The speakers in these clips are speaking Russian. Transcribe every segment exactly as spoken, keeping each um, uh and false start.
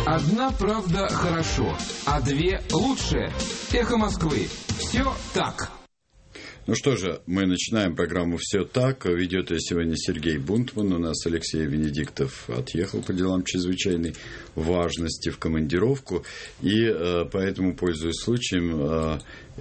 Одна правда хорошо, а две лучше. Эхо Москвы. Все так. Ну что же, мы начинаем программу «Все так». Ведет ее сегодня Сергей Бунтман. У нас Алексей Венедиктов отъехал по делам чрезвычайной важности в командировку. И э, поэтому, пользуясь случаем, э,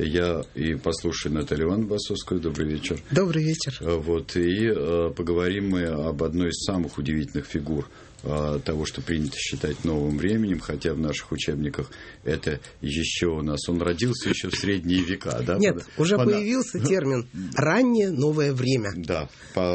я и послушаю Наталью Ивановну Басовскую. Добрый вечер. Добрый вечер. Вот, и э, поговорим мы об одной из самых удивительных фигур того, что принято считать новым временем, хотя в наших учебниках это еще у нас... Он родился еще в средние века, да? Нет, по, уже по, появился термин «раннее новое время». Да,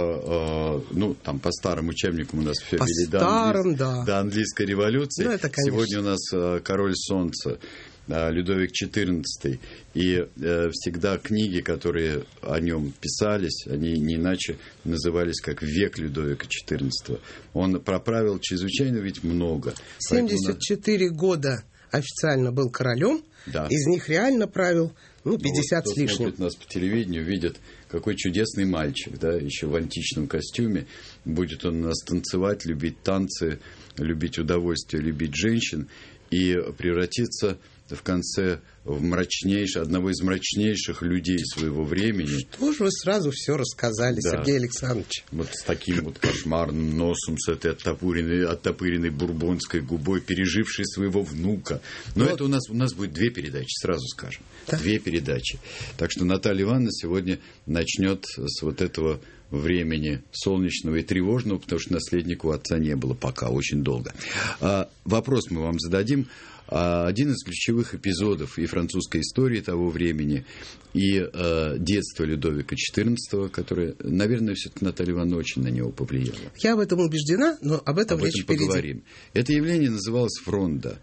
по, э, ну, там, по старым учебникам у нас все по вели старым, до, английс... да. до английской революции. Ну, это, сегодня у нас э, король солнца, Людовик четырнадцатый, и э, всегда книги, которые о нем писались, они не иначе назывались как «Век Людовика четырнадцатого». Он проправил чрезвычайно ведь много. семьдесят четыре Поэтому... года официально был королем, да. Из них реально правил ну, пятьдесят ну, вот, с лишним. Кто смотрит нас по телевидению, видит, какой чудесный мальчик, да, еще в античном костюме. Будет он нас танцевать, любить танцы, любить удовольствие, любить женщин и превратиться в конце в мрачнейший, одного из мрачнейших людей своего времени. Что же вы сразу все рассказали, да. Сергей Александрович? Вот с таким вот кошмарным носом, с этой оттопыренной, оттопыренной бурбонской губой, пережившей своего внука. Но вот. это у нас, у нас будет две передачи, сразу скажем. Да? Две передачи. Так что Наталья Ивановна сегодня начнет с вот этого времени солнечного и тревожного, потому что наследника у отца не было пока, очень долго. А, вопрос мы вам зададим. Один из ключевых эпизодов и французской истории того времени, и э, детства Людовика четырнадцатого, которое, наверное, все-таки Наталья Ивановна очень на него повлияла. Я в этом убеждена, но об этом об речь этом впереди. Поговорим. Это явление называлось фронда.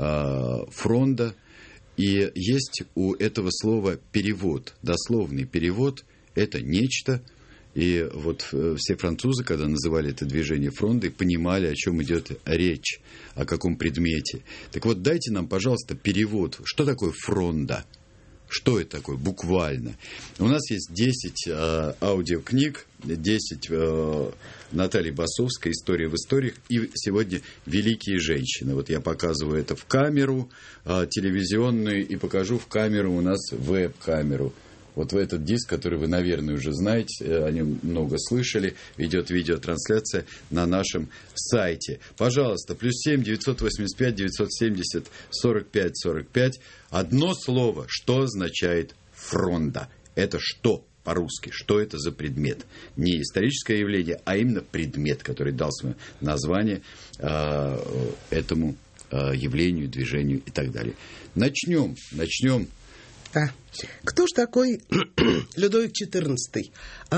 Э, фронда. И есть у этого слова перевод, дословный перевод. Это нечто. И вот все французы, когда называли это движение фрондой, понимали, о чем идет речь, о каком предмете. Так вот, дайте нам, пожалуйста, перевод. Что такое фронда? Что это такое буквально? У нас есть десять э, аудиокниг, десять э, Натальи Басовской «История в историях», и сегодня «Великие женщины». Вот я показываю это в камеру э, телевизионную и покажу в камеру у нас веб-камеру. Вот в этот диск, который вы, наверное, уже знаете, о нем много слышали, идет видеотрансляция на нашем сайте. Пожалуйста, плюс семь девятьсот восемьдесят пять девятьсот семьдесят сорок пять сорок пять. Одно слово, что означает фронда? Это что по-русски? Что это за предмет? Не историческое явление, а именно предмет, который дал свое название э, этому э, явлению, движению и так далее. Начнем, начнем. Да. Кто ж такой Людовик четырнадцатый?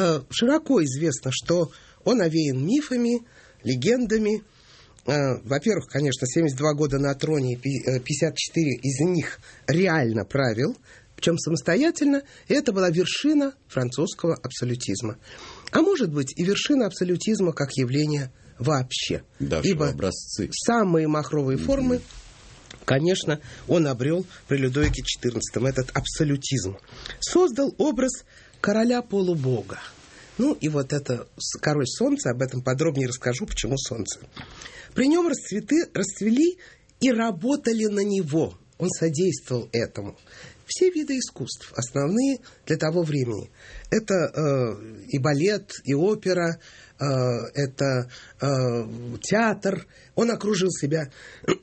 Широко известно, что он овеян мифами, легендами. Во-первых, конечно, семьдесят два года на троне, пятьдесят четыре из них реально правил, причем самостоятельно, и это была вершина французского абсолютизма. А может быть и вершина абсолютизма как явление вообще. Да, ибо образцы. Самые махровые mm-hmm. формы, конечно, он обрел при Людовике четырнадцатом этот абсолютизм. Создал образ короля-полубога. Ну, и вот это король солнца, об этом подробнее расскажу, почему солнце. При нем расцветы, расцвели и работали на него. Он содействовал этому. Все виды искусств, основные для того времени. Это э, и балет, и опера, э, это э, театр. Он окружил себя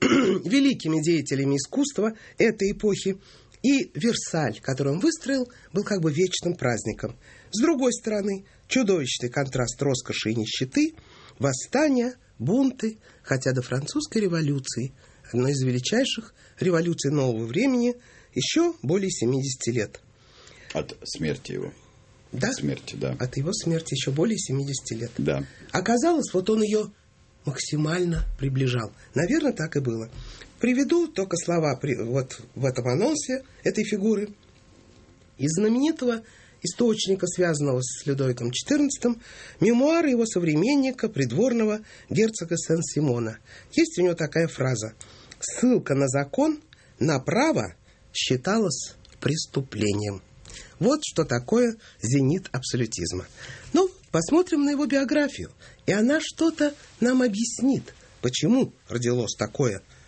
великими деятелями искусства этой эпохи. И Версаль, который он выстроил, был как бы вечным праздником. С другой стороны, чудовищный контраст роскоши и нищеты, восстания, бунты, хотя до французской революции, одной из величайших революций нового времени, еще более семидесяти лет. От смерти его. Да? От смерти, да. От его смерти еще более семидесяти лет. Да. Оказалось, вот он ее максимально приближал. Наверное, так и было. Приведу только слова вот в этом анонсе этой фигуры из знаменитого источника, связанного с Людовиком четырнадцатым, мемуары его современника, придворного герцога Сен-Симона. Есть у него такая фраза: «Ссылка на закон, на право считалось преступлением». Вот что такое зенит абсолютизма. Ну, посмотрим на его биографию, и она что-то нам объяснит, почему родилось такое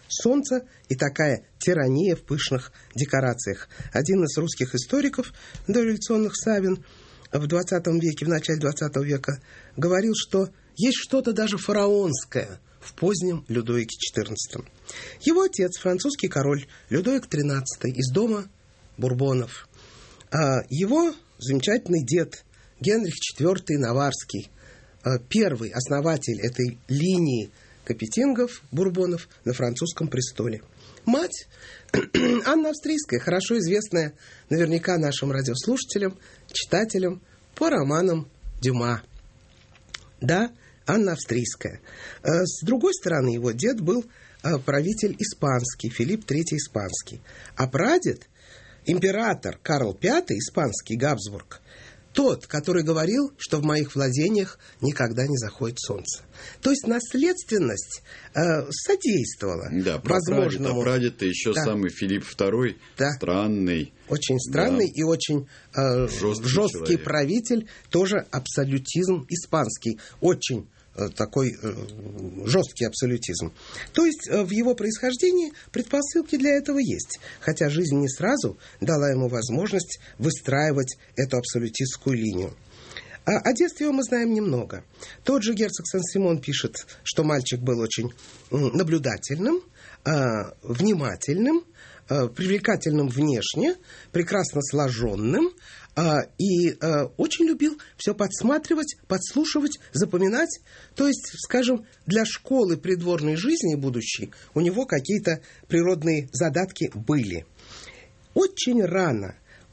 солнца и такая тирания в пышных декорациях. Один из русских историков дореволюционных, Савин, в двадцатом веке, в начале двадцатого века, говорил, что есть что-то даже фараонское в позднем Людовике четырнадцатом. Его отец, французский король Людовик тринадцатый, из дома Бурбонов. А его замечательный дед Генрих четвёртый Наварский, первый основатель этой линии капетингов, Бурбонов, на французском престоле. Мать Анна Австрийская, хорошо известная наверняка нашим радиослушателям, читателям по романам Дюма. Да, Анна Австрийская. С другой стороны, его дед был правитель испанский, Филипп третий Испанский. А прадед, император Карл пятый Испанский, Габсбург, тот, который говорил, что в моих владениях никогда не заходит солнце. То есть наследственность э, содействовала да, возможному... Да, прадед-то еще да. самый Филипп второй, да. странный. Очень странный да. и очень э, жесткий, жесткий правитель, тоже абсолютизм испанский, очень э, такой э, жесткий абсолютизм. То есть э, в его происхождении предпосылки для этого есть, хотя жизнь не сразу дала ему возможность выстраивать эту абсолютистскую линию. А о детстве его мы знаем немного. Тот же герцог Сен-Симон пишет, что мальчик был очень наблюдательным, внимательным, привлекательным внешне, прекрасно сложенным и очень любил все подсматривать, подслушивать, запоминать. То есть, скажем, для школы придворной жизни будущей у него какие-то природные задатки были. Очень рано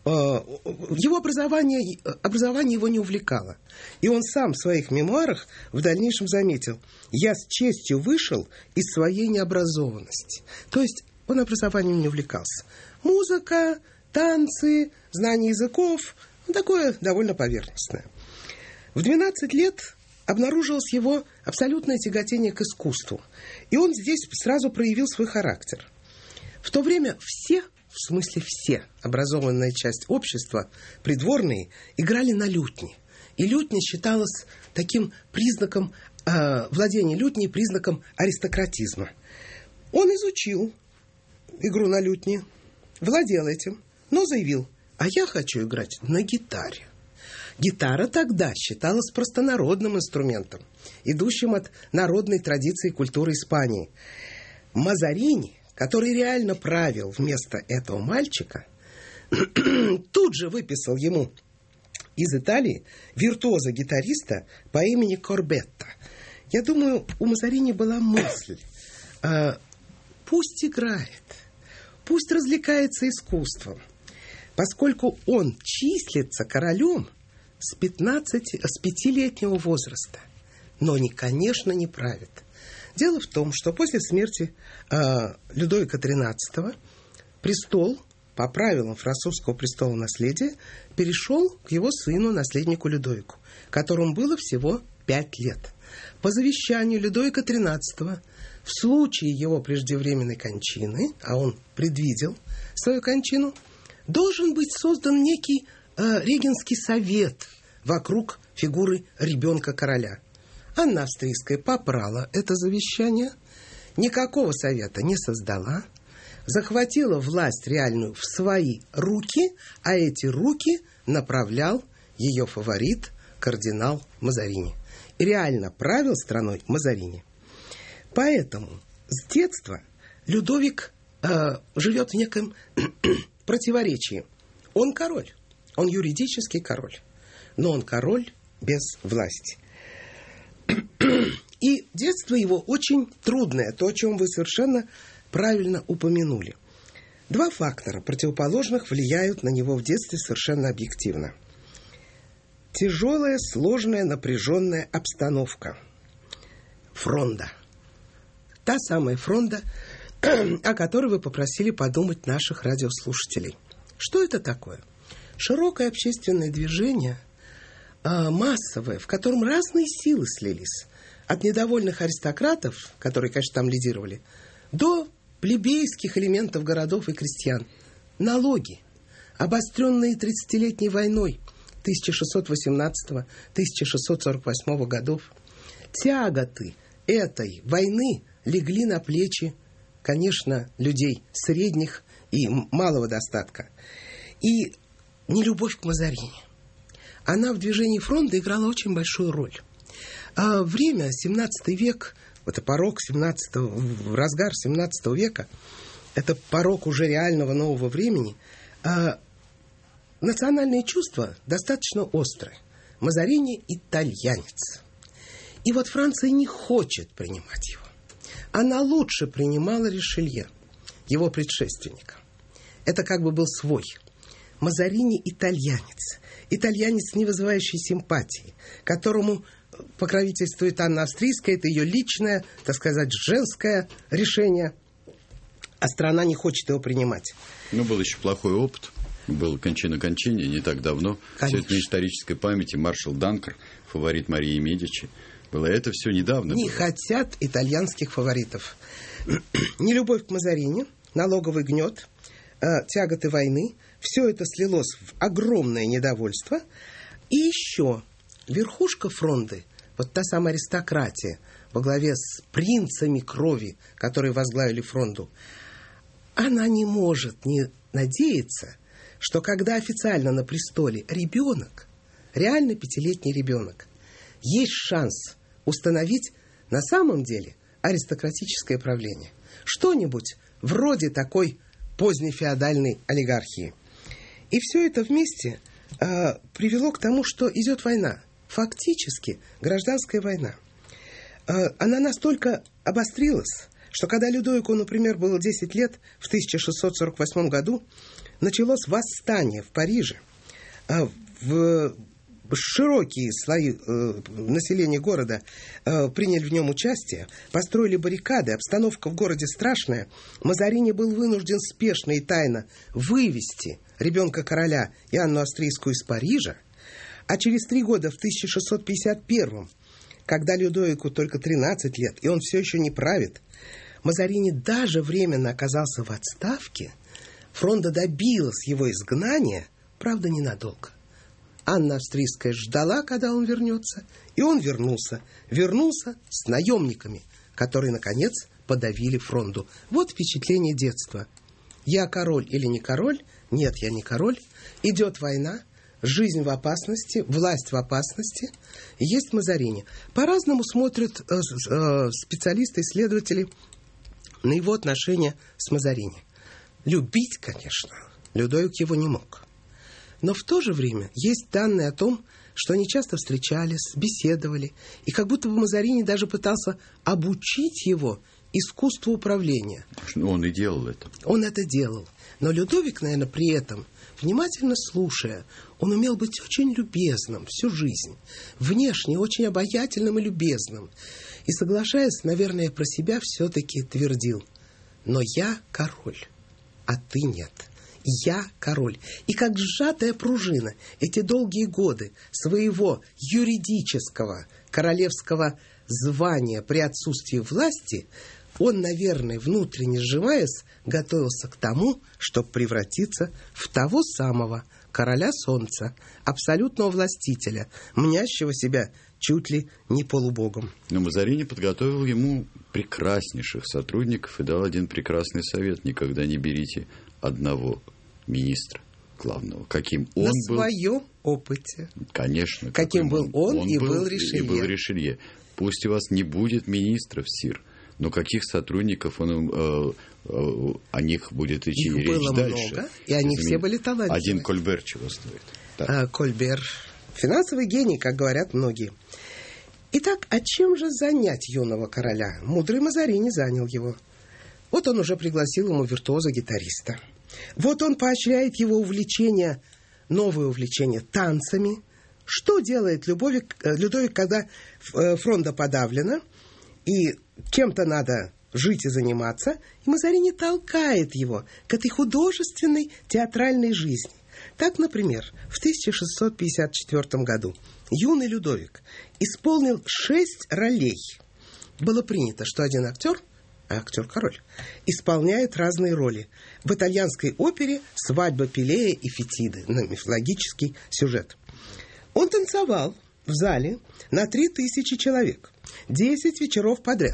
его образование, образование его не увлекало. И он сам в своих мемуарах в дальнейшем заметил: «Я с честью вышел из своей необразованности». То есть он образованием не увлекался. Музыка, танцы, знание языков – такое довольно поверхностное. В двенадцать лет обнаружилось его абсолютное тяготение к искусству. И он здесь сразу проявил свой характер. В то время все, в смысле все, образованная часть общества, придворные, играли на лютне. И лютня считалась таким признаком, э, владение лютней признаком аристократизма. Он изучил игру на лютне, владел этим, но заявил: а я хочу играть на гитаре. Гитара тогда считалась простонародным инструментом, идущим от народной традиции и культуры Испании. Мазарини, который реально правил вместо этого мальчика, тут же выписал ему из Италии виртуоза-гитариста по имени Корбетта. Я думаю, у Мазарини была мысль: э, пусть играет, пусть развлекается искусством, поскольку он числится королем с, пятнадцати, с пятилетнего возраста, но, не, конечно, не правит. Дело в том, что после смерти э, Людовика тринадцатого престол, по правилам французского престола наследия, перешел к его сыну, наследнику Людовику, которому было всего пять лет. По завещанию Людовика тринадцатого, в случае его преждевременной кончины, а он предвидел свою кончину, должен быть создан некий э, регенский совет вокруг фигуры ребенка-короля. Анна Австрийская попрала это завещание, никакого совета не создала, захватила власть реальную в свои руки, а эти руки направлял ее фаворит, кардинал Мазарини. И реально правил страной Мазарини. Поэтому с детства Людовик э, живет в неком противоречии. Он король, он юридический король, но он король без власти. И детство его очень трудное, то, о чем вы совершенно правильно упомянули. Два фактора противоположных влияют на него в детстве совершенно объективно. Тяжелая, сложная, напряженная обстановка. Фронда. Та самая фронда, о которой вы попросили подумать наших радиослушателей. Что это такое? Широкое общественное движение, массовое, в котором разные силы слились. От недовольных аристократов, которые, конечно, там лидировали, до плебейских элементов городов и крестьян. Налоги, обостренные тридцатилетней войной тысяча шестьсот восемнадцатого — тысяча шестьсот сорок восьмого годов. Тяготы этой войны легли на плечи конечно, людей средних и малого достатка. И нелюбовь к Мазарини. Она в движении фронта играла очень большую роль. А время, семнадцатый век, это порог семнадцатого, в разгар семнадцатого века, это порог уже реального нового времени, а национальные чувства достаточно острые. Мазарини итальянец. И вот Франция не хочет принимать его. Она лучше принимала Ришелье, его предшественника. Это как бы был свой. Мазарини итальянец. Итальянец, не вызывающий симпатии, которому покровительствует Анна Австрийская. Это ее личное, так сказать, женское решение. А страна не хочет его принимать. Ну, был еще плохой опыт. Был кончина кончине не так давно. Конечно. Все это на исторической памяти. Маршал Данкер, фаворит Марии Медичи. Было это все недавно. Не было. Хотят итальянских фаворитов. Нелюбовь к Мазарини, налоговый гнет, э, тяготы войны. Все это слилось в огромное недовольство. И еще верхушка фронды, вот та самая аристократия во главе с принцами крови, которые возглавили фронду, она не может не надеяться, что когда официально на престоле ребенок, реально пятилетний ребенок, есть шанс установить на самом деле аристократическое правление. Что-нибудь вроде такой поздней феодальной олигархии. И все это вместе э, привело к тому, что идет война. Фактически гражданская война. Э, она настолько обострилась, что когда Людовику, например, было десять лет, в тысяча шестьсот сорок восьмом году началось восстание в Париже. Э, в Широкие слои э, населения города э, приняли в нем участие, построили баррикады, обстановка в городе страшная. Мазарини был вынужден спешно и тайно вывести ребенка короля и Анну Австрийскую из Парижа, а через три года, в тысяча шестьсот пятьдесят первом, когда Людовику только тринадцать лет, и он все еще не правит, Мазарини даже временно оказался в отставке, фронда добилась его изгнания, правда, ненадолго. Анна Австрийская ждала, когда он вернется, и он вернулся. Вернулся с наемниками, которые, наконец, подавили фронду. Вот впечатление детства. Я король или не король? Нет, я не король. Идет война, жизнь в опасности, власть в опасности. Есть Мазарини. По-разному смотрят э, э, специалисты, исследователи на его отношения с Мазарини. Любить, конечно, Людовик его не мог. Но в то же время есть данные о том, что они часто встречались, беседовали, и как будто бы Мазарини даже пытался обучить его искусству управления. Он и делал это. Он это делал. Но Людовик, наверное, при этом, внимательно слушая, он умел быть очень любезным всю жизнь, внешне очень обаятельным и любезным. И, соглашаясь, наверное, про себя все-таки твердил: «Но я король, а ты нет». Я король. И как сжатая пружина эти долгие годы своего юридического королевского звания при отсутствии власти, он, наверное, внутренне сжимаясь, готовился к тому, чтобы превратиться в того самого короля солнца, абсолютного властителя, мнящего себя чуть ли не полубогом. Но Мазарини подготовил ему прекраснейших сотрудников и дал один прекрасный совет: никогда не берите одного министра главного, каким он На был. На своем опыте. Конечно. Каким был он, он и был, был Ришелье. И был Ришелье. Пусть у вас не будет министров, сир, но каких сотрудников он, э, э, о них будет идти Их речь было дальше. Много, и они все были талантливы. Один Кольбер чего стоит. А, Кольбер. Финансовый гений, как говорят многие. Итак, а чем же занять юного короля? Мудрый Мазарини занял его. Вот он уже пригласил ему виртуоза-гитариста. Вот он поощряет его увлечение, новое увлечение танцами. Что делает Людовик, Людовик, когда фронда подавлена, и чем-то надо жить и заниматься, и Мазарини толкает его к этой художественной театральной жизни. Так, например, в тысяча шестьсот пятьдесят четвёртом году юный Людовик исполнил шесть ролей. Было принято, что один актер, а актер-король, исполняет разные роли. В итальянской опере «Свадьба Пелея и Фетиды», на мифологический сюжет. Он танцевал в зале на три тысячи человек, десять вечеров подряд.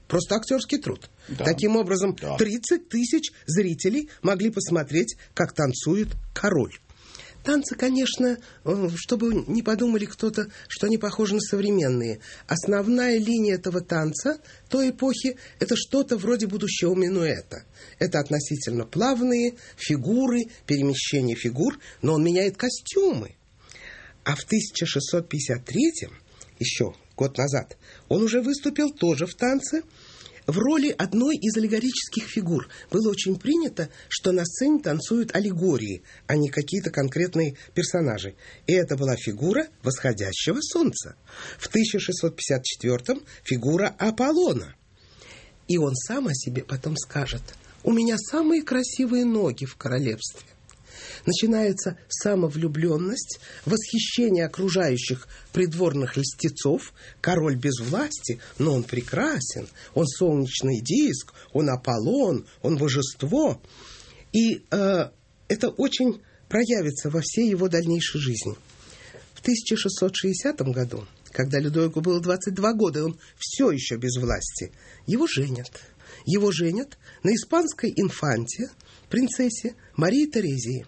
просто актерский труд. Да. Таким образом, да. тридцать тысяч зрителей могли посмотреть, как танцует король. Танцы, конечно, чтобы не подумали кто-то, что они похожи на современные. Основная линия этого танца той эпохи – это что-то вроде будущего минуэта. Это относительно плавные фигуры, перемещение фигур, но он меняет костюмы. А в тысяча шестьсот пятьдесят третьем, еще год назад, он уже выступил тоже в танце, в роли одной из аллегорических фигур. Было очень принято, что на сцене танцуют аллегории, а не какие-то конкретные персонажи. И это была фигура восходящего солнца. В тысяча шестьсот пятьдесят четвёртом фигура Аполлона. И он сам о себе потом скажет: «У меня самые красивые ноги в королевстве». Начинается самовлюбленность, восхищение окружающих придворных льстецов. Король без власти, но он прекрасен. Он солнечный диск, он Аполлон, он божество. И э, это очень проявится во всей его дальнейшей жизни. В тысяча шестьсот шестидесятом году, когда Людовику было двадцать два года, и он все еще без власти, его женят. Его женят на испанской инфанте, принцессе Марии Терезии.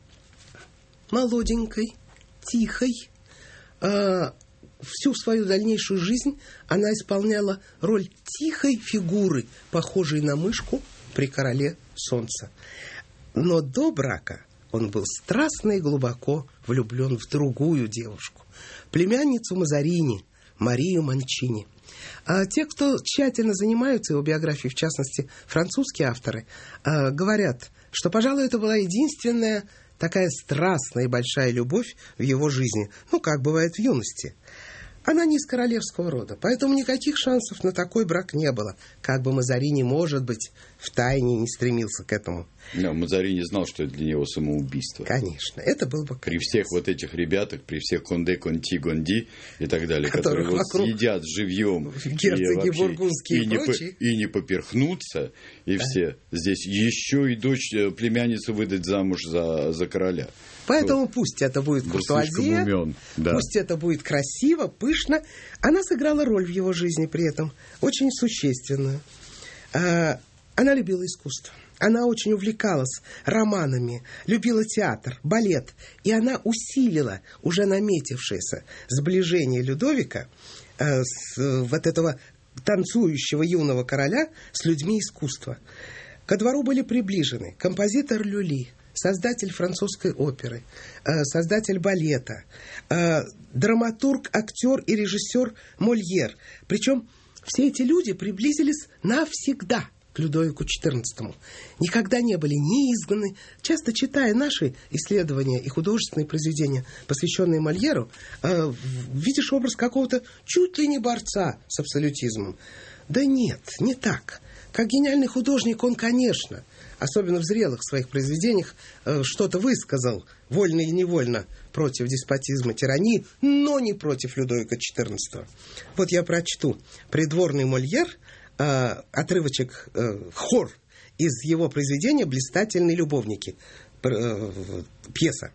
Молоденькой, тихой. Э, всю свою дальнейшую жизнь она исполняла роль тихой фигуры, похожей на мышку при короле солнца. Но до брака он был страстно и глубоко влюблен в другую девушку, племянницу Мазарини, Марию Манчини. А те, кто тщательно занимаются его биографией, в частности, французские авторы, э, говорят, что, пожалуй, это была единственная такая страстная и большая любовь в его жизни, ну, как бывает в юности. Она не из королевского рода, поэтому никаких шансов на такой брак не было, как бы Мазарини, может быть, втайне не стремился к этому. Но Мазарини знал, что это для него самоубийство. Конечно, это был бы... При всех вот этих ребятах, при всех Конде, Конти, Гонди и так далее, которые вот съедят живьем герцоги, и, бургундские и, и, не прочие. по, и не поперхнутся, и да. все здесь еще и дочь, племянницу выдать замуж за, за короля. Поэтому ну, пусть это будет куртуазия, да. Пусть это будет красиво, пышно. Она сыграла роль в его жизни при этом, очень существенную. Она любила искусство. Она очень увлекалась романами, любила театр, балет. И она усилила уже наметившееся сближение Людовика э, с вот этого танцующего юного короля с людьми искусства. Ко двору были приближены композитор Люли, создатель французской оперы, э, создатель балета, э, драматург, актер и режиссер Мольер. Причем все эти люди приблизились навсегда к Людовику четырнадцатому. Никогда не были ни изгнаны. Часто читая наши исследования и художественные произведения, посвященные Мольеру, э, видишь образ какого-то чуть ли не борца с абсолютизмом. Да нет, не так. Как гениальный художник он, конечно, особенно в зрелых своих произведениях, э, что-то высказал, вольно и невольно, против деспотизма, тирании, но не против Людовика четырнадцатого. Вот я прочту «Придворный Мольер», э, отрывочек, э, хор из его произведения «Блистательные любовники», э, пьеса.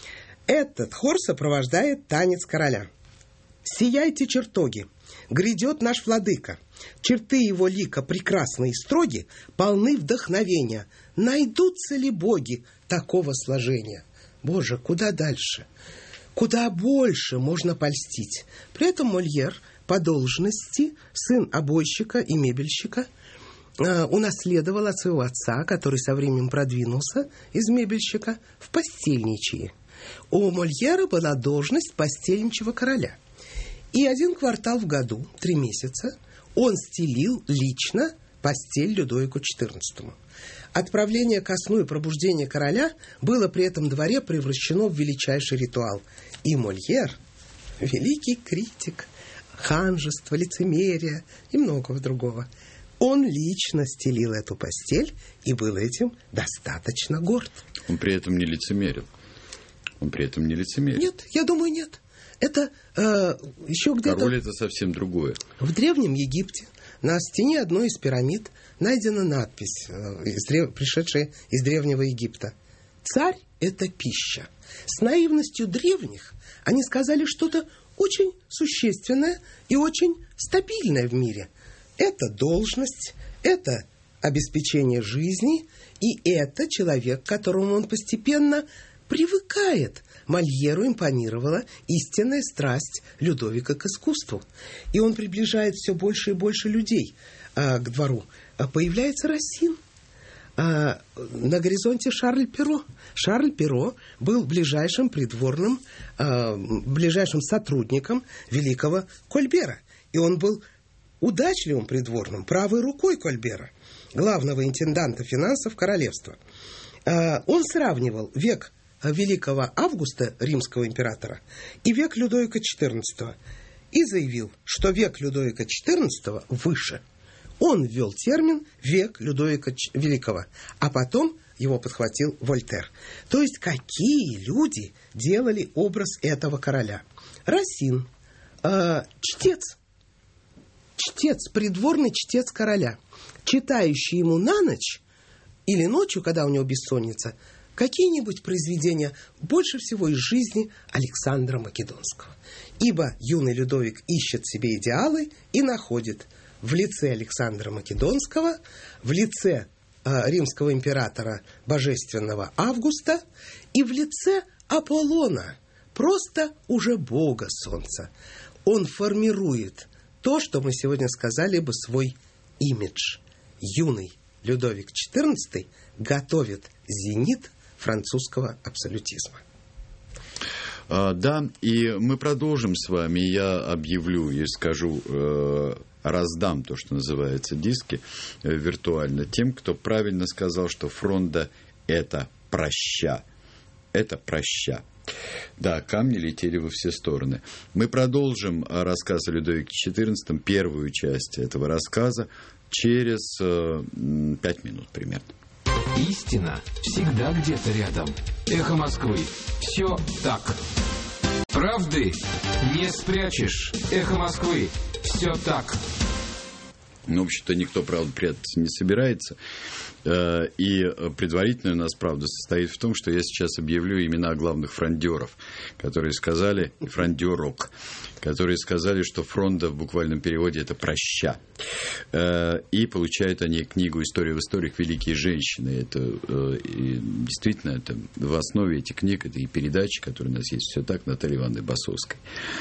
Этот хор сопровождает танец короля. «Сияйте, чертоги! Грядет наш владыка. Черты его лика прекрасны и строги, полны вдохновения. Найдутся ли боги такого сложения?» Боже, куда дальше? Куда больше можно польстить? При этом Мольер по должности, сын обойщика и мебельщика, э, унаследовал от своего отца, который со временем продвинулся из мебельщика в постельничьи. У Мольера была должность постельничьего короля. И один квартал в году, три месяца, он стелил лично постель Людовику четырнадцатому. Отправление ко сну и пробуждение короля было при этом дворе превращено в величайший ритуал. И Мольер, великий критик ханжества, лицемерия и многого другого, он лично стелил эту постель и был этим достаточно горд. Он при этом не лицемерил. Он при этом не лицемерил. Нет, я думаю, нет. Это э, еще где-то... Король — это совсем другое. В Древнем Египте на стене одной из пирамид найдена надпись, э, из древ... пришедшая из Древнего Египта. «Царь – это пища». С наивностью древних они сказали что-то очень существенное и очень стабильное в мире. это должность, это обеспечение жизни, и это человек, к которому он постепенно привыкает. Мольеру импонировала истинная страсть Людовика к искусству. И он приближает все больше и больше людей а, к двору. А появляется Рассин. А, на горизонте Шарль Перро. Шарль Перро был ближайшим придворным, а, ближайшим сотрудником великого Кольбера. И он был удачливым придворным, правой рукой Кольбера, главного интенданта финансов королевства. А, он сравнивал век великого Августа, римского императора, и век Людовика четырнадцатого. И заявил, что век Людовика четырнадцатого выше. Он ввел термин «век Людовика Великого», а потом его подхватил Вольтер. То есть, какие люди делали образ этого короля? Рассин, э, чтец, чтец, придворный чтец короля, читающий ему на ночь или ночью, когда у него бессонница, какие-нибудь произведения, больше всего из жизни Александра Македонского. Ибо юный Людовик ищет себе идеалы и находит в лице Александра Македонского, в лице э, римского императора божественного Августа и в лице Аполлона, просто уже бога солнца. Он формирует то, что мы сегодня сказали бы, свой имидж. Юный Людовик четырнадцатый готовит зенит французского абсолютизма. А, да, и мы продолжим с вами. Я объявлю и скажу, э, раздам то, что называется, диски э, виртуально тем, кто правильно сказал, что фронда – это проща. Это проща. Да, камни летели во все стороны. Мы продолжим рассказ о Людовике четырнадцатом, первую часть этого рассказа, через э, пять минут примерно. Истина всегда где-то рядом. Эхо Москвы. Все так. Правды не спрячешь. Эхо Москвы. Все так. Ну, в общем-то, никто, правда, прятаться не собирается. И предварительная у нас правда состоит в том, что я сейчас объявлю имена главных фрондеров, которые сказали, фрондерок, которые сказали, что фронда в буквальном переводе это проща. И получают они книгу «История в историях. Великие женщины». Это и действительно это в основе этих книг, это и передачи, которые у нас есть, все так, Натальи Ивановны Басовской.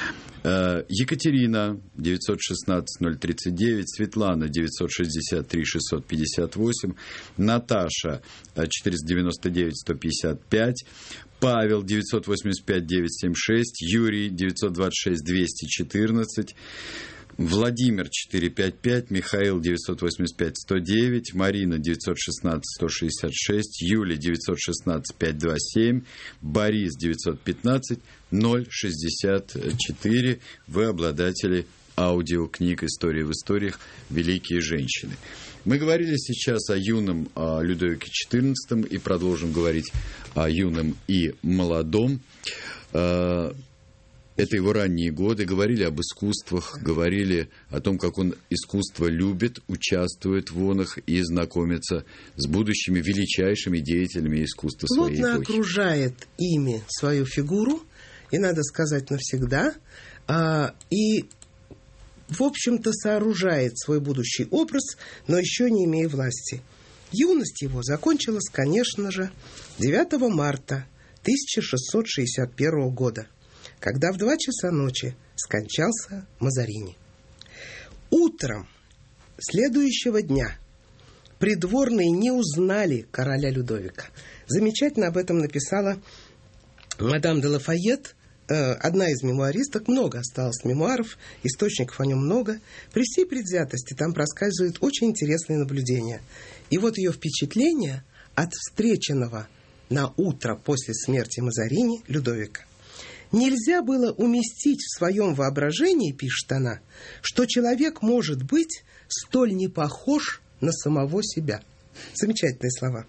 Екатерина девятьсот шестнадцать ноль тридцать девять, Светлана девятьсот шестьдесят три шестьсот пятьдесят восемь, Наташа четыреста девяносто девять сто пятьдесят пять, Павел девятьсот восемьдесят пять девятьсот семьдесят шесть, Юрий девятьсот двадцать шесть двести четырнадцать, Владимир четыреста пятьдесят пять, Михаил девятьсот восемьдесят пять сто девять, Марина девятьсот шестнадцать сто шестьдесят шесть, Юлия девятьсот шестнадцать пятьсот двадцать семь, Борис девятьсот пятнадцать ноль шестьдесят четыре. Вы обладатели аудиокниг «История в историях. Великие женщины». Мы говорили сейчас о юном о Людовике четырнадцатом и продолжим говорить о юном и молодом. Это его ранние годы. Говорили об искусствах, говорили о том, как он искусство любит, участвует в онах и знакомится с будущими величайшими деятелями искусства своей эпохи. Плотно окружает ими свою фигуру, и, надо сказать, навсегда, а, и, в общем-то, сооружает свой будущий образ, но еще не имея власти. Юность его закончилась, конечно же, девятого марта тысяча шестьсот шестьдесят первого года, когда в два часа ночи скончался Мазарини. Утром следующего дня придворные не узнали короля Людовика. Замечательно об этом написала мадам де Лафайет, одна из мемуаристок. Много осталось мемуаров, источников о нем много. При всей предвзятости там проскальзывают очень интересные наблюдения. И вот ее впечатление от встреченного на утро после смерти Мазарини Людовика. Нельзя было уместить в своем воображении, пишет она, что человек может быть столь не похож на самого себя. Замечательные слова.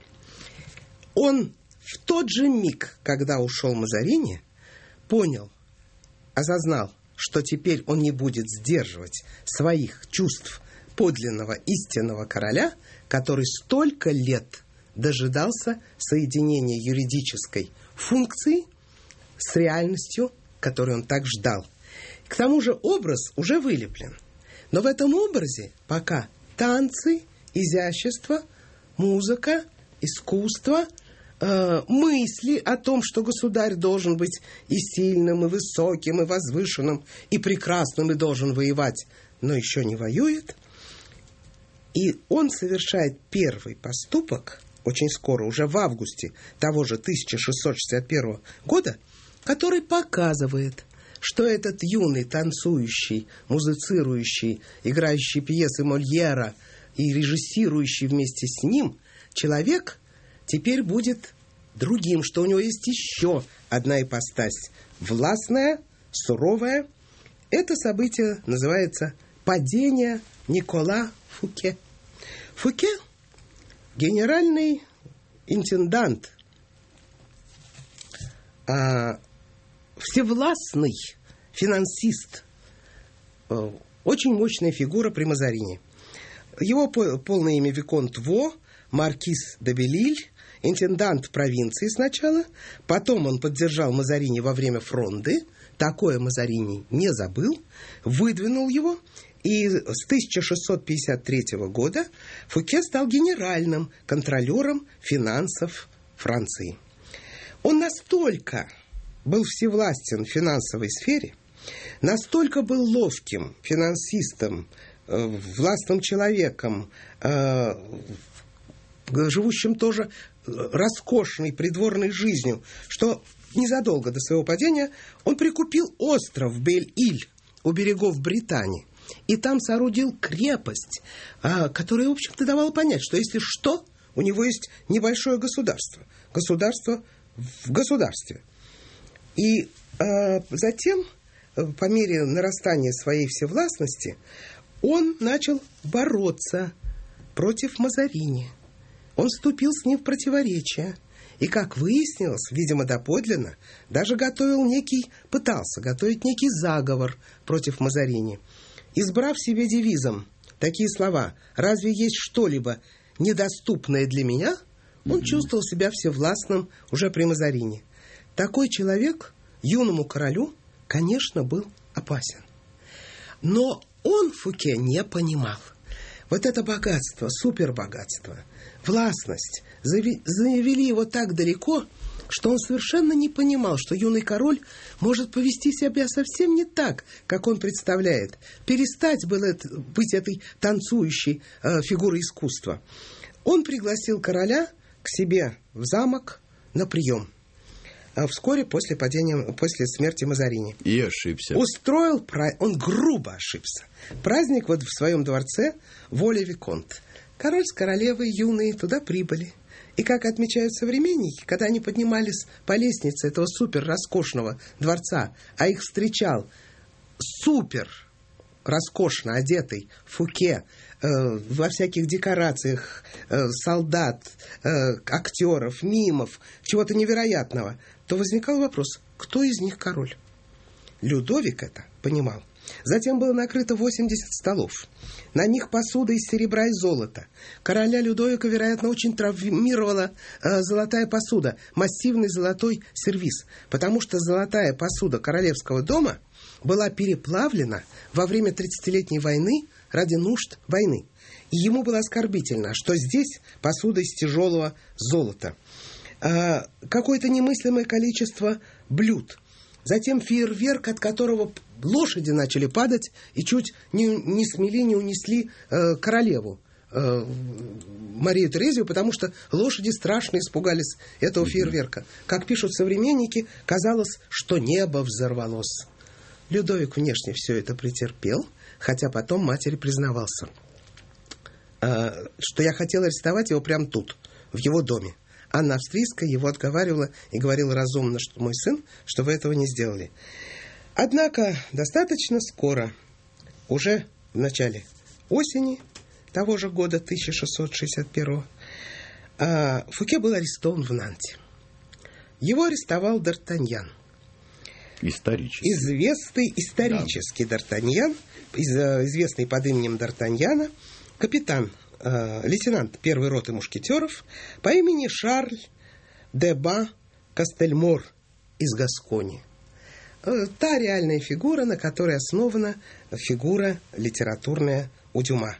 Он в тот же миг, когда ушел Мазарини, понял, осознал, что теперь он не будет сдерживать своих чувств подлинного истинного короля, который столько лет дожидался соединения юридической функции с реальностью, которую он так ждал. К тому же образ уже вылеплен. Но в этом образе пока танцы, изящество, музыка, искусство, э, мысли о том, что государь должен быть и сильным, и высоким, и возвышенным, и прекрасным, и должен воевать, но еще не воюет. И он совершает первый поступок очень скоро, уже в августе того же тысяча шестьсот шестьдесят первого года, который показывает, что этот юный, танцующий, музицирующий, играющий пьесы Мольера и режиссирующий вместе с ним человек теперь будет другим, что у него есть еще одна ипостась – властная, суровая. Это событие называется «Падение Никола Фуке». Фуке – генеральный интендант, а, всевластный финансист, а, очень мощная фигура при Мазарине. Его полное имя Виконт Во, маркиз де Белиль, интендант провинции сначала, потом он поддержал Мазарини во время фронды, такое Мазарини не забыл, выдвинул его, и с тысяча шестьсот пятьдесят третьего года Фуке стал генеральным контролером финансов Франции. Он настолько был всевластен в финансовой сфере, настолько был ловким финансистом, властным человеком, живущим тоже роскошной придворной жизнью, что незадолго до своего падения он прикупил остров Бель-Иль у берегов Британии. И там соорудил крепость, которая, в общем-то, давала понять, что если что, у него есть небольшое государство. Государство в государстве. И а, затем, по мере нарастания своей всевластности, он начал бороться против Мазарини. Он вступил с ним в противоречие. И, как выяснилось, видимо, доподлинно, даже готовил некий, пытался готовить некий заговор против Мазарини. Избрав себе девизом такие слова: «Разве есть что-либо недоступное для меня?», он mm-hmm. чувствовал себя всевластным уже при Мазарини. Такой человек юному королю, конечно, был опасен. Но он, Фуке, не понимал. Вот это богатство, супербогатство, властность завели его так далеко, что он совершенно не понимал, что юный король может повести себя совсем не так, как он представляет, перестать было быть этой танцующей э, фигурой искусства. Он пригласил короля к себе в замок на прием э, вскоре после падения, после смерти Мазарини. И ошибся. Устроил, он грубо ошибся, праздник вот в своем дворце Воля-Виконт. Король с королевой юные туда прибыли. И, как отмечают современники, когда они поднимались по лестнице этого супер роскошного дворца, а их встречал супер роскошно одетый Фуке э, во всяких декорациях, э, солдат, э, актеров, мимов, чего-то невероятного, то возникал вопрос: кто из них король? Людовик это понимал. Затем было накрыто восемьдесят столов. На них посуда из серебра и золота. Короля Людовика, вероятно, очень травмировала э, золотая посуда, массивный золотой сервиз, потому что золотая посуда королевского дома была переплавлена во время тридцатилетней войны ради нужд войны. И ему было оскорбительно, что здесь посуда из тяжелого золота. Э, какое-то немыслимое количество блюд. Затем фейерверк, от которого лошади начали падать и чуть не, не смели, не унесли э, королеву э, Марию Терезию, потому что лошади страшно испугались этого фейерверка. Как пишут современники, казалось, что небо взорвалось. Людовик внешне все это претерпел, хотя потом матери признавался, э, что я хотел арестовать его прямо тут, в его доме. Анна Австрийская его отговаривала и говорила разумно, что мой сын, что вы этого не сделали. Однако достаточно скоро, уже в начале осени того же года, тысяча шестьсот шестьдесят первого, Фуке был арестован в Нанте. Его арестовал Д'Артаньян. Исторический. Известный исторический да. Д'Артаньян, известный под именем Д'Артаньяна, капитан, лейтенант первой роты мушкетеров по имени Шарль де Ба Кастельмор из Гаскони. та реальная фигура, на которой основана фигура литературная у Дюма.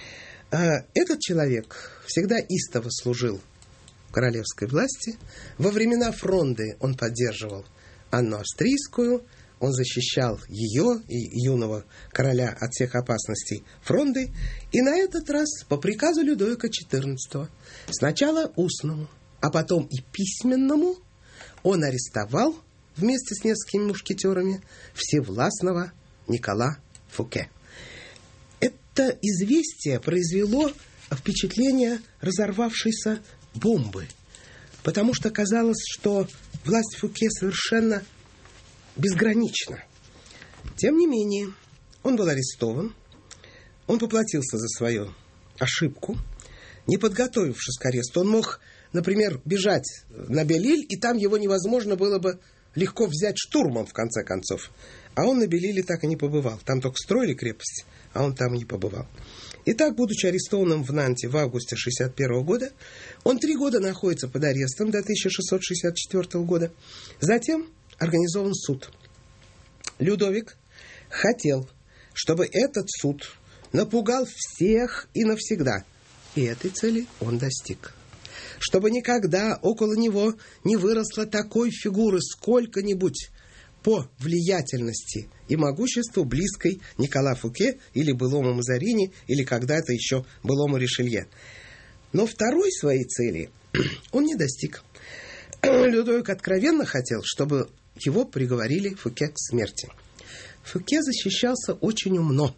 Этот человек всегда истово служил королевской власти. Во времена Фронды он поддерживал Анну Австрийскую, он защищал ее и юного короля от всех опасностей Фронды. И на этот раз по приказу Людовика четырнадцатого, сначала устному, а потом и письменному, он арестовал вместе с несколькими мушкетерами всевластного Никола Фуке. Это известие произвело впечатление разорвавшейся бомбы, потому что казалось, что власть Фуке совершенно безгранична. Тем не менее, он был арестован, он поплатился за свою ошибку. Не подготовившись к аресту, он мог, например, бежать на Белиль, и там его невозможно было бы легко взять штурмом, в конце концов. А он на Белиле так и не побывал. Там только строили крепость, а он там не побывал. Итак, будучи арестованным в Нанте в августе шестьдесят первого года, он три года находится под арестом до тысяча шестьсот шестьдесят четвертого года. Затем организован суд. Людовик хотел, чтобы этот суд напугал всех и навсегда. И этой цели он достиг. Чтобы никогда около него не выросло такой фигуры сколько-нибудь по влиятельности и могуществу близкой Никола Фуке или былому Мазарини, или когда-то еще былому Ришелье. Но второй своей цели он не достиг. Людовик откровенно хотел, чтобы его приговорили Фуке к смерти. Фуке защищался очень умно.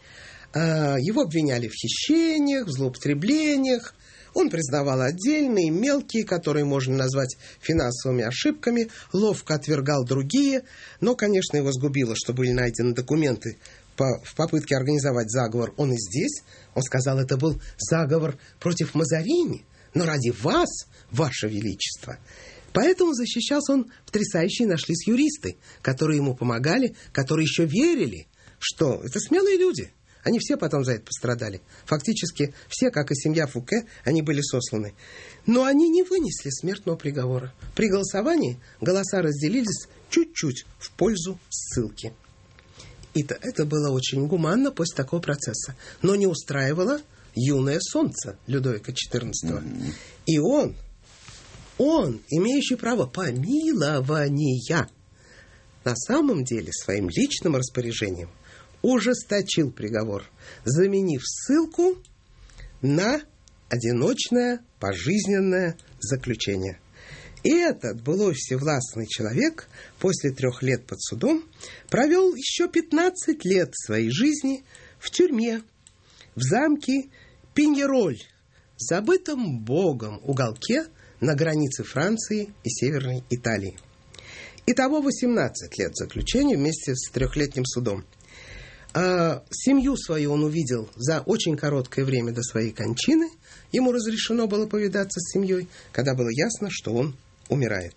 Его обвиняли в хищениях, в злоупотреблениях. Он признавал отдельные, мелкие, которые можно назвать финансовыми ошибками, ловко отвергал другие, но, конечно, его сгубило, что были найдены документы по, в попытке организовать заговор. Он и здесь, он сказал, это был заговор против Мазарини, но ради вас, ваше величество. Поэтому защищался он потрясающе, нашлись юристы, которые ему помогали, которые еще верили, что это смелые люди. Они все потом за это пострадали. Фактически все, как и семья Фуке, они были сосланы. Но они не вынесли смертного приговора. При голосовании голоса разделились чуть-чуть в пользу ссылки. И это было очень гуманно после такого процесса. Но не устраивало юное солнце Людовика четырнадцатого. Mm-hmm. И он, он, имеющий право помилования, на самом деле своим личным распоряжением ужесточил приговор, заменив ссылку на одиночное пожизненное заключение. И этот былой всевластный человек после трех лет под судом провел еще пятнадцать лет своей жизни в тюрьме, в замке Пиньероль, забытом богом уголке на границе Франции и Северной Италии. Итого восемнадцать лет заключения вместе с трехлетним судом. А семью свою он увидел за очень короткое время до своей кончины. Ему разрешено было повидаться с семьей, когда было ясно, что он умирает.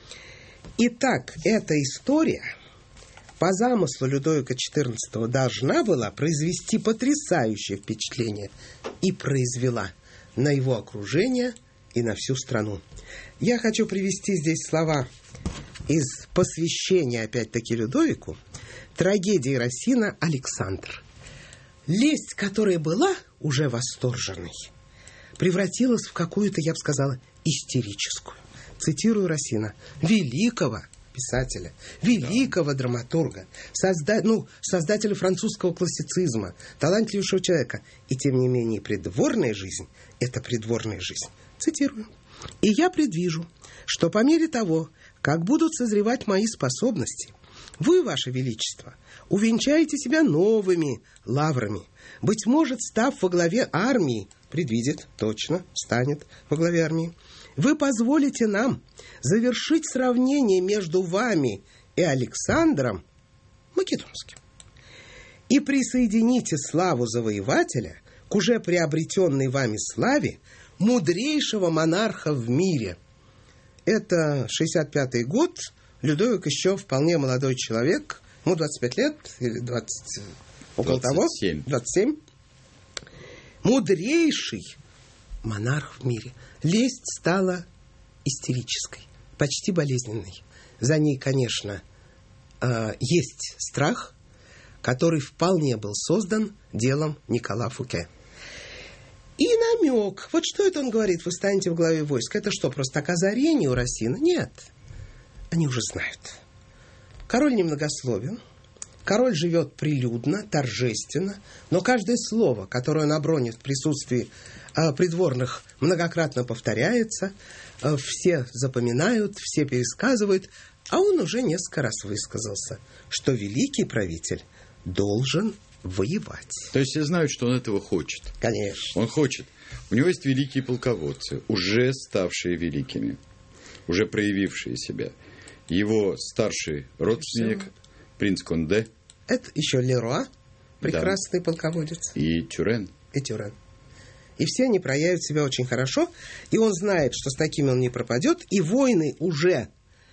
Итак, эта история по замыслу Людовика четырнадцатого должна была произвести потрясающее впечатление и произвела на его окружение и на всю страну. Я хочу привести здесь слова из посвящения, опять-таки, Людовику, трагедии Рассина «Александр». Лесть, которая была уже восторженной, превратилась в какую-то, я бы сказала, истерическую. Цитирую Рассина, великого писателя, великого драматурга, созда... ну, создателя французского классицизма, талантливейшего человека. И тем не менее придворная жизнь – это придворная жизнь. Цитирую. «И я предвижу, что по мере того, как будут созревать мои способности, вы, ваше величество, увенчаете себя новыми лаврами. Быть может, став во главе армии, предвидит, точно, станет во главе армии, вы позволите нам завершить сравнение между вами и Александром Македонским и присоедините славу завоевателя к уже приобретенной вами славе мудрейшего монарха в мире». Это шестьдесят пятый год. Людовик еще вполне молодой человек, ему двадцать пять лет, или двадцать, около того, двадцать семь. Мудрейший монарх в мире. Лесть стала истерической, почти болезненной. За ней, конечно, э, есть страх, который вполне был создан делом Никола Фуке. И намек. Вот что это он говорит? Вы станете в главе войск. Это что, просто так озарение у Расина? Нет. Они уже знают. Король немногословен. Король живет прилюдно, торжественно. Но каждое слово, которое он обронит в присутствии э, придворных, многократно повторяется. Э, все запоминают, все пересказывают. А он уже несколько раз высказался, что великий правитель должен воевать. То есть все знают, что он этого хочет. Конечно. Он хочет. У него есть великие полководцы, уже ставшие великими, уже проявившие себя. Его старший родственник, принц Конде. Это еще Леруа, прекрасный да. полководец. И Тюрен. И Тюрен. И все они проявят себя очень хорошо. И он знает, что с такими он не пропадет. И войны уже,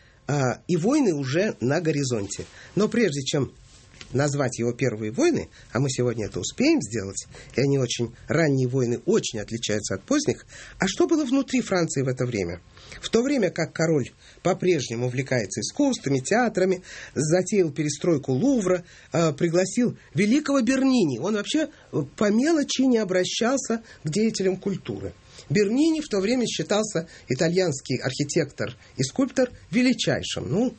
а, и войны уже на горизонте. Но прежде чем назвать его первые войны, а мы сегодня это успеем сделать, и они очень, ранние войны очень отличаются от поздних, а что было внутри Франции в это время? В то время как король по-прежнему увлекается искусствами, театрами, затеял перестройку Лувра, э, пригласил великого Бернини. Он вообще по мелочи не обращался к деятелям культуры. Бернини в то время считался итальянский архитектор и скульптор величайшим. Ну,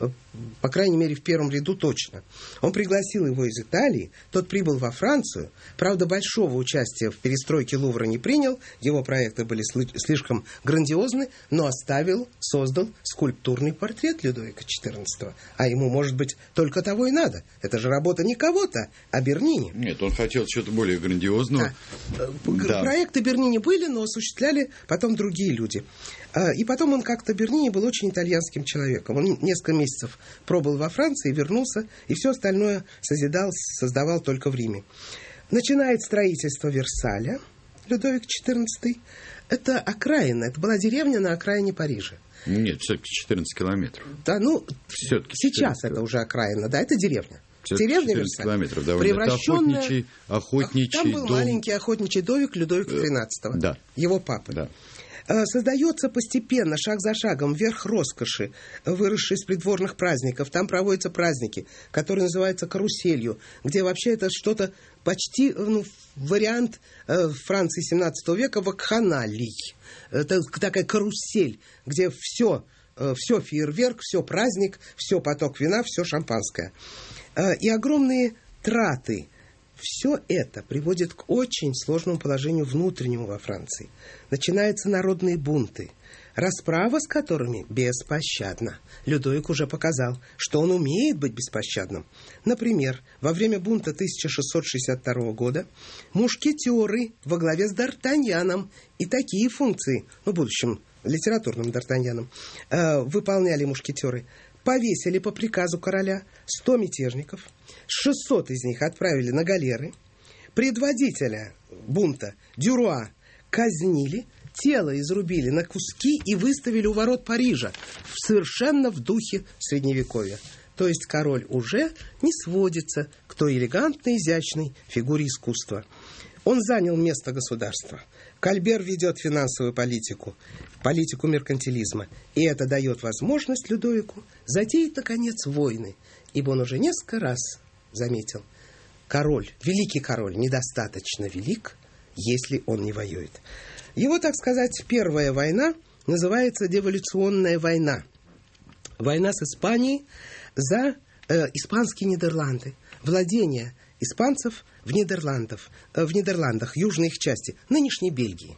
по крайней мере, в первом ряду точно. Он пригласил его из Италии, тот прибыл во Францию, правда, большого участия в перестройке Лувра не принял, его проекты были слишком грандиозны, но оставил, создал скульптурный портрет Людовика четырнадцатого. А ему, может быть, только того и надо. Это же работа не кого-то, а Бернини. Нет, он хотел чего-то более грандиозного. Да. Да. Проекты Бернини были, но осуществляли потом другие люди. И потом он как-то, Бернини был очень итальянским человеком. Он несколько месяцев пробыл во Франции, вернулся, и все остальное созидал, создавал только в Риме. Начинает строительство Версаля Людовик четырнадцатый. Это окраина, это была деревня на окраине Парижа. Нет, все-таки четырнадцать километров. Да, ну, все-таки сейчас это уже окраина, да, это деревня. Деревня Версаль. Километров, довольно. Это охотничий, охотничий Там был дом. маленький охотничий домик Людовика тринадцатого, да. его папы. Да. Создается постепенно, шаг за шагом, верх роскоши, выросший из придворных праздников. Там проводятся праздники, которые называются каруселью, где вообще это что-то почти, ну, вариант э, Франции семнадцатого века вакханалий. Это такая карусель, где все, э, все фейерверк, все праздник, все поток вина, все шампанское. Э, и огромные траты. Все это приводит к очень сложному положению внутреннему во Франции. Начинаются народные бунты, расправа с которыми беспощадна. Людовик уже показал, что он умеет быть беспощадным. Например, во время бунта тысяча шестьсот шестьдесят второго года мушкетеры во главе с Д'Артаньяном и такие функции, ну, в будущем литературным Д'Артаньяном, э, выполняли мушкетеры. Повесили по приказу короля сто мятежников, шестьсот из них отправили на галеры, предводителя бунта Дюруа казнили, тело изрубили на куски и выставили у ворот Парижа, совершенно в духе Средневековья. То есть король уже не сводится к той элегантной, изящной фигуре искусства. Он занял место государства. Кальбер ведет финансовую политику, политику меркантилизма. И это дает возможность Людовику затеять, наконец, войны. Ибо он уже несколько раз заметил, король, великий король, недостаточно велик, если он не воюет. Его, так сказать, первая война называется деволюционная война. Война с Испанией за э, испанские Нидерланды. Владение испанцев в Нидерландах, в Нидерландах, южной их части, нынешней Бельгии.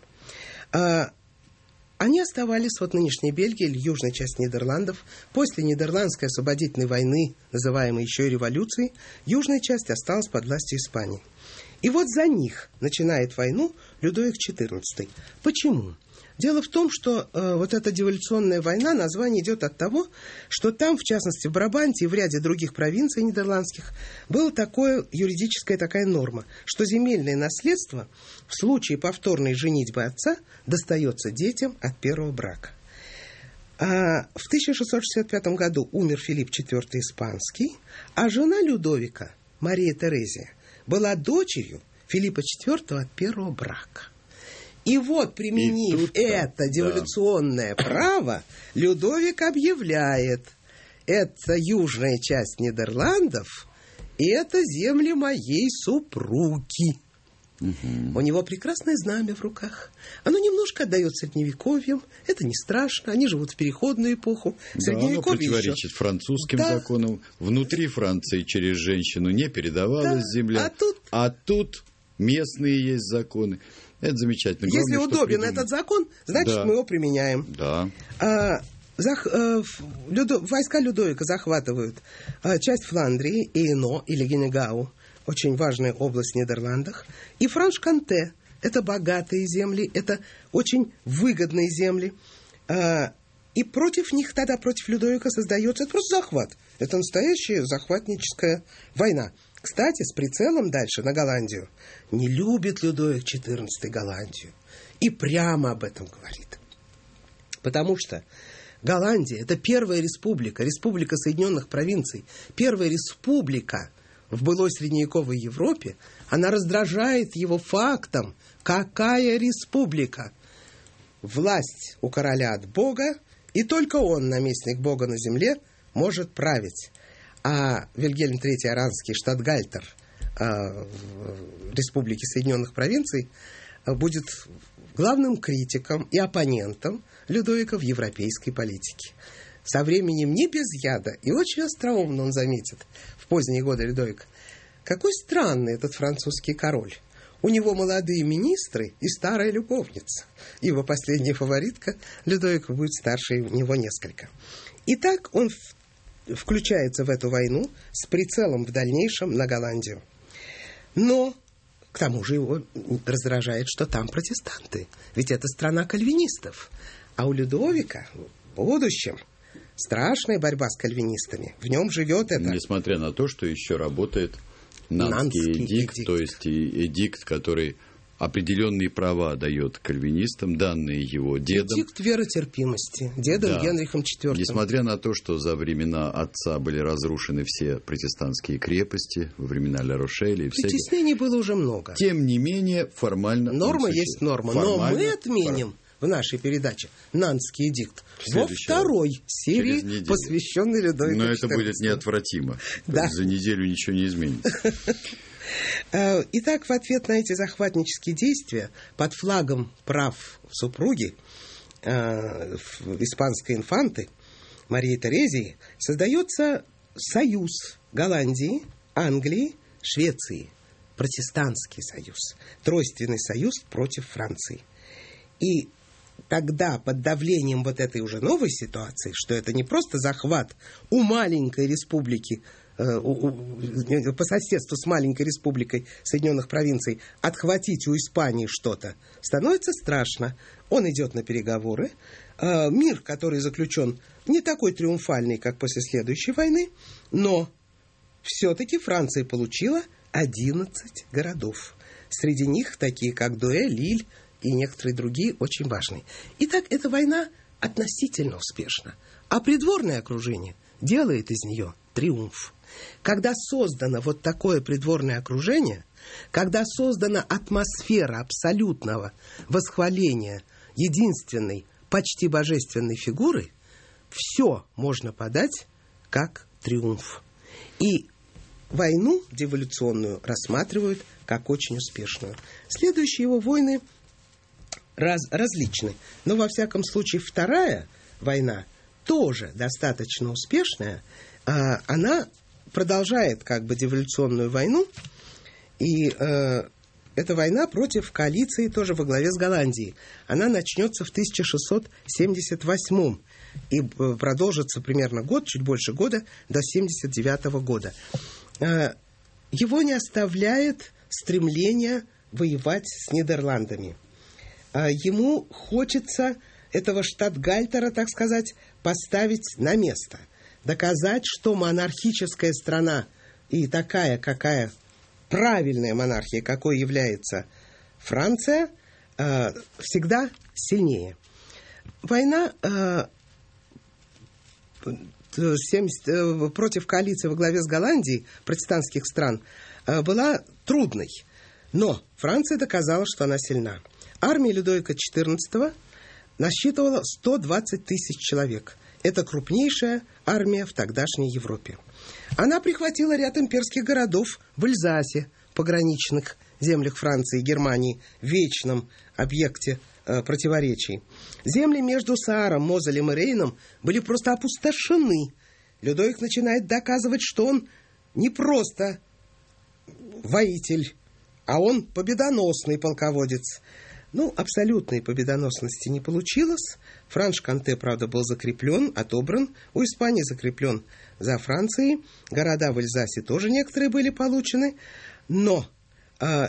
Они оставались, вот нынешней Бельгии или южной части Нидерландов, после Нидерландской освободительной войны, называемой еще и революцией, южная часть осталась под властью Испании. И вот за них начинает войну Людовик четырнадцатый. Почему? Дело в том, что э, вот эта деволюционная война, название идет от того, что там, в частности в Брабанте и в ряде других провинций нидерландских, была такая юридическая такая норма, что земельное наследство в случае повторной женитьбы отца достается детям от первого брака. А в тысяча шестьсот шестьдесят пятом году умер Филипп четвёртый Испанский, а жена Людовика, Мария Терезия, была дочерью Филиппа четвёртого от первого брака. И вот, применив и тут, это деволюционное да. право, Людовик объявляет: это южная часть Нидерландов, и это земли моей супруги. Угу. У него прекрасное знамя в руках. Оно немножко отдает средневековьем. Это не страшно. Они живут в переходную эпоху. Да, оно противоречит еще французским да. законам. Внутри Франции через женщину не передавалась да. земля. А тут... а тут мы есть законы. Это замечательно. Главное, если удобен этот закон, значит, да. мы его применяем. Да. А, зах, э, Людо, войска Людовика захватывают э, часть Фландрии, Эйно или Генегау. Очень важная область в Нидерландах. И Франш-Конте. Это богатые земли, это очень выгодные земли. И против них тогда, против Людовика, создается... Это просто захват. Это настоящая захватническая война. Кстати, с прицелом дальше на Голландию. Не любит Людовик четырнадцатый Голландию. И прямо об этом говорит. Потому что Голландия – это первая республика, республика Соединенных Провинций, первая республика в былой средневековой Европе, она раздражает его фактом. Какая республика? Власть у короля от Бога, и только он, наместник Бога на земле, может править. А Вильгельм третий Оранский, штатгальтер э, Республики Соединенных Провинций, э, будет главным критиком и оппонентом Людовика в европейской политике. Со временем не без яда, и очень остроумно он заметит в поздние годы Людовика, какой странный этот французский король. У него молодые министры и старая любовница. Его последняя фаворитка Людовика будет старше него несколько. Итак, он в, включается в эту войну с прицелом в дальнейшем на Голландию. Но к тому же его раздражает, что там протестанты. Ведь это страна кальвинистов. А у Людовика в будущем страшная борьба с кальвинистами. В нем живет это... Несмотря на то, что еще работает Нанский, Нанский эдикт, эдикт, то есть эдикт, который определенные права дает кальвинистам, данные его дедом. Эдикт веротерпимости, дедом да. Генрихом четвёртым. Несмотря на то, что за времена отца были разрушены все протестантские крепости, во времена Ля-Рошеля и всякие... Притеснений было уже много. Тем не менее, формально... Норма есть норма, формально, но мы отменим... Фор... в нашей передаче «Нанский эдикт» во второй серии, посвященной Людовику Но это будет неотвратимо. Да. За неделю ничего не изменится. Итак, в ответ на эти захватнические действия под флагом прав супруги испанской инфанты Марии Терезии создается союз Голландии, Англии, Швеции. Протестантский союз. Тройственный союз против Франции. И тогда под давлением вот этой уже новой ситуации, что это не просто захват у маленькой республики, э, у, у, по соседству с маленькой республикой Соединенных Провинций, отхватить у Испании что-то, становится страшно. Он идет на переговоры. Э, мир, который заключен, не такой триумфальный, как после следующей войны, но все-таки Франция получила одиннадцать городов. Среди них такие, как Дуэ, Лиль, и некоторые другие очень важные. Итак, эта война относительно успешна. А придворное окружение делает из нее триумф. Когда создано вот такое придворное окружение, когда создана атмосфера абсолютного восхваления единственной, почти божественной фигуры, все можно подать как триумф. И войну деволюционную рассматривают как очень успешную. Следующие его войны Раз, различны. Но, во всяком случае, вторая война, тоже достаточно успешная, а, она продолжает как бы деволюционную войну, и а, эта война против коалиции тоже во главе с Голландией. Она начнется в тысяча шестьсот семьдесят восьмом и продолжится примерно год, чуть больше года, до семьдесят девятого года. А, его не оставляет стремление воевать с Нидерландами. Ему хочется этого штатгальтера, так сказать, поставить на место. Доказать, что монархическая страна и такая, какая правильная монархия, какой является Франция, всегда сильнее. Война против коалиции во главе с Голландией протестантских стран была трудной. Но Франция доказала, что она сильна. Армия Людовика четырнадцатого насчитывала сто двадцать тысяч человек. Это крупнейшая армия в тогдашней Европе. Она прихватила ряд имперских городов в Эльзасе, пограничных землях Франции и Германии, вечном объекте э, противоречий. Земли между Сааром, Мозелем и Рейном были просто опустошены. Людовик начинает доказывать, что он не просто воитель, а он победоносный полководец. Ну, абсолютной победоносности не получилось. Франш-Конте, правда, был закреплен, отобран. У Испании закреплен за Францией. Города в Эльзасе тоже некоторые были получены. Но а,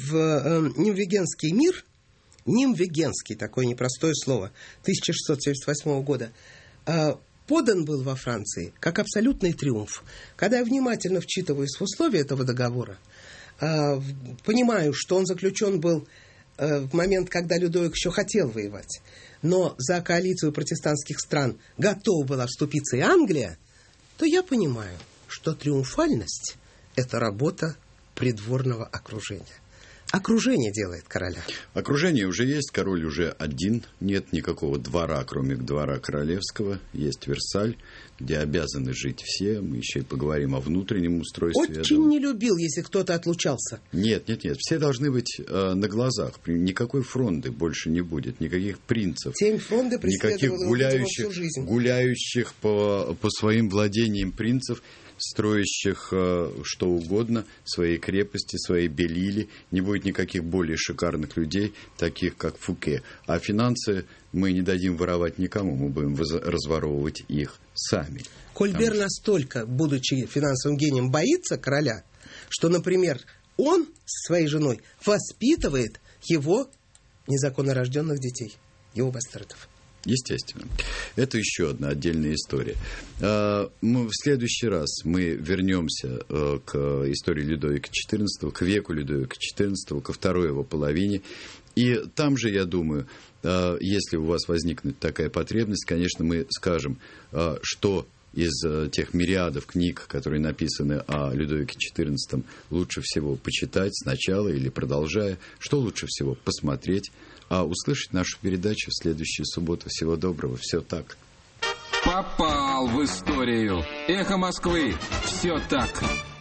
Нимвегенский мир, Нимвегенский, такое непростое слово, тысяча шестьсот семьдесят восьмого года, а, подан был во Франции как абсолютный триумф. Когда я внимательно вчитываюсь в условия этого договора, а, понимаю, что он заключен был в момент, когда Людовик еще хотел воевать, но за коалицию протестантских стран готова была вступиться и Англия, то я понимаю, что триумфальность – это работа придворного окружения. Окружение делает короля. Окружение уже есть, король уже один, нет никакого двора, кроме двора королевского. Есть Версаль, где обязаны жить все. Мы еще и поговорим о внутреннем устройстве. Очень не любил, если кто-то отлучался. Нет, нет, нет. Все должны быть э, на глазах. Никакой фронды больше не будет, никаких принцев. Тень фронды никаких гуляющих, всю жизнь. гуляющих по, по своим владениям принцев, строящих э, что угодно, свои крепости, свои белили. Не будет никаких более шикарных людей, таких как Фуке. А финансы мы не дадим воровать никому, мы будем воз- разворовывать их сами. Кольбер что... настолько, будучи финансовым гением, боится короля, что, например, он со своей женой воспитывает его незаконно рожденных детей, его бастардов. Естественно. Это еще одна отдельная история. Мы, в следующий раз мы вернемся к истории Людовика четырнадцатого, к веку Людовика четырнадцатого, ко второй его половине. И там же, я думаю, если у вас возникнет такая потребность, конечно, мы скажем, что из тех мириадов книг, которые написаны о Людовике четырнадцатом, лучше всего почитать сначала или продолжая, что лучше всего посмотреть, а услышать нашу передачу в следующую субботу. Всего доброго. Все так. Попал в историю. Эхо Москвы. Все так.